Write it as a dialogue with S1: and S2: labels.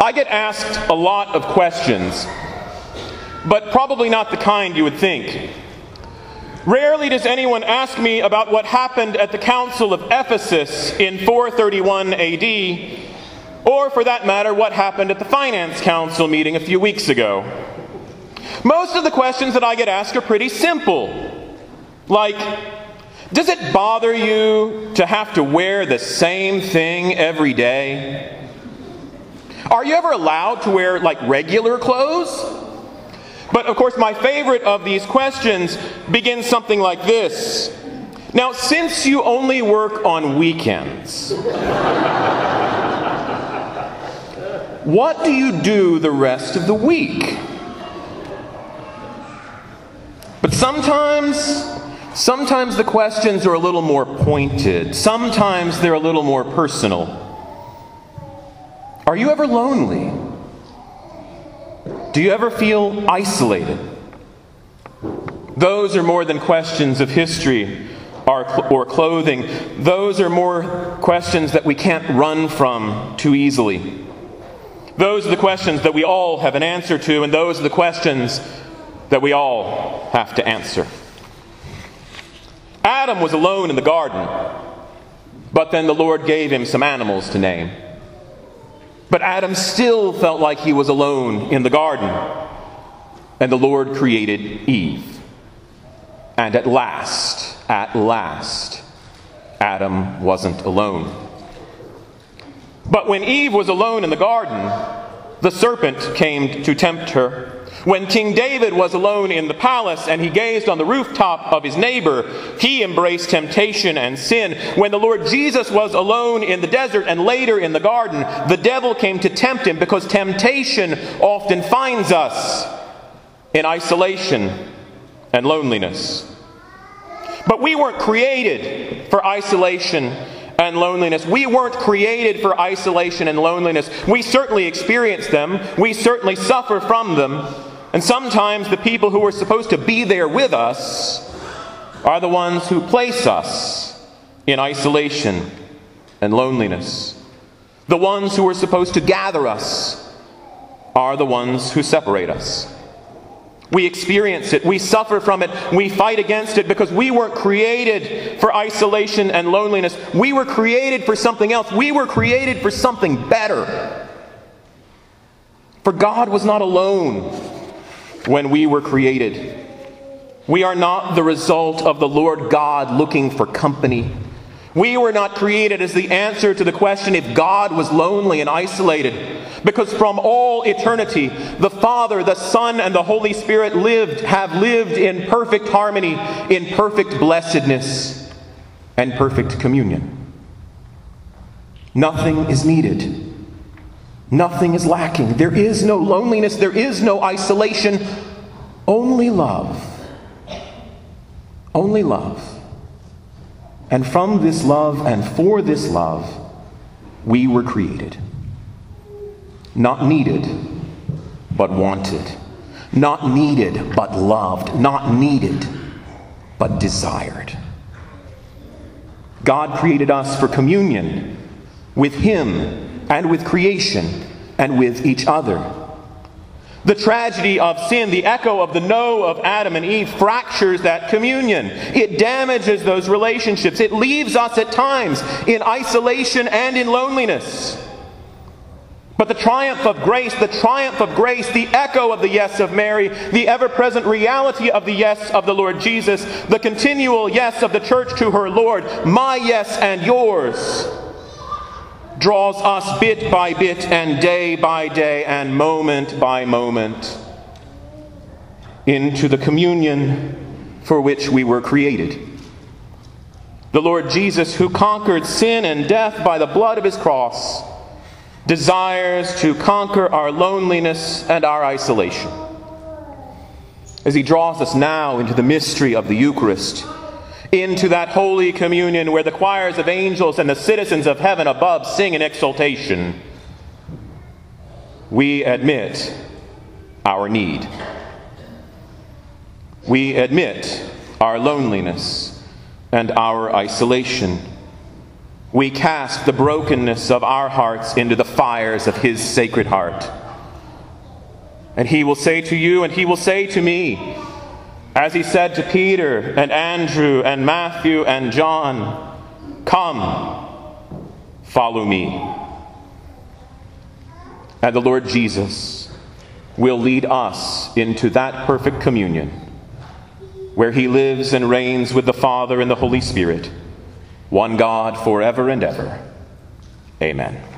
S1: I get asked a lot of questions, but probably not the kind you would think. Rarely does anyone ask me about what happened at the Council of Ephesus in 431 AD, or for that matter, what happened at the Finance Council meeting a few weeks ago. Most of the questions that I get asked are pretty simple. Like, does it bother you to have to wear the same thing every day? Are you ever allowed to wear, regular clothes? But, of course, my favorite of these questions begins something like this. Now, since you only work on weekends, what do you do the rest of the week? But sometimes the questions are a little more pointed. Sometimes they're a little more personal. Are you ever lonely? Do you ever feel isolated? Those are more than questions of history or clothing. Those are more questions that we can't run from too easily. Those are the questions that we all have an answer to, and those are the questions that we all have to answer. Adam was alone in the garden, but then the Lord gave him some animals to name. But Adam still felt like he was alone in the garden, and the Lord created Eve. And at last, Adam wasn't alone. But when Eve was alone in the garden, the serpent came to tempt her. When King David was alone in the palace and he gazed on the rooftop of his neighbor, he embraced temptation and sin. When the Lord Jesus was alone in the desert and later in the garden, the devil came to tempt him, because temptation often finds us in isolation and loneliness. But we weren't created for isolation and loneliness. We weren't created for isolation and loneliness. We certainly experience them. We certainly suffer from them. And sometimes the people who are supposed to be there with us are the ones who place us in isolation and loneliness. The ones who are supposed to gather us are the ones who separate us. We experience it. We suffer from it. We fight against it because we weren't created for isolation and loneliness. We were created for something else. We were created for something better. For God was not alone when we were created. We are not the result of the Lord God looking for company. We were not created as the answer to the question if God was lonely and isolated. Because from all eternity, the Father, the Son, and the Holy Spirit have lived in perfect harmony, in perfect blessedness, and perfect communion. Nothing is needed. Nothing is lacking. There is no loneliness. There is no isolation. Only love. Only love. And from this love and for this love, we were created. Not needed, but wanted. Not needed, but loved. Not needed, but desired. God created us for communion with Him and with creation and with each other. The tragedy of sin, the echo of the no of Adam and Eve, fractures that communion. It damages those relationships. It leaves us at times in isolation and in loneliness. But the triumph of grace, the echo of the yes of Mary, the ever-present reality of the yes of the Lord Jesus, the continual yes of the church to her Lord, my yes and yours, draws us bit by bit and day by day and moment by moment into the communion for which we were created. The Lord Jesus, who conquered sin and death by the blood of His cross, desires to conquer our loneliness and our isolation. As He draws us now into the mystery of the Eucharist, into that Holy Communion where the choirs of angels and the citizens of heaven above sing in exultation, we admit our need. We admit our loneliness and our isolation. we cast the brokenness of our hearts into the fires of his sacred heart. And he will say to you, and he will say to me, as he said to Peter and Andrew and Matthew and John, "Come, follow me." And the Lord Jesus will lead us into that perfect communion where he lives and reigns with the Father and the Holy Spirit, one God forever and ever. Amen.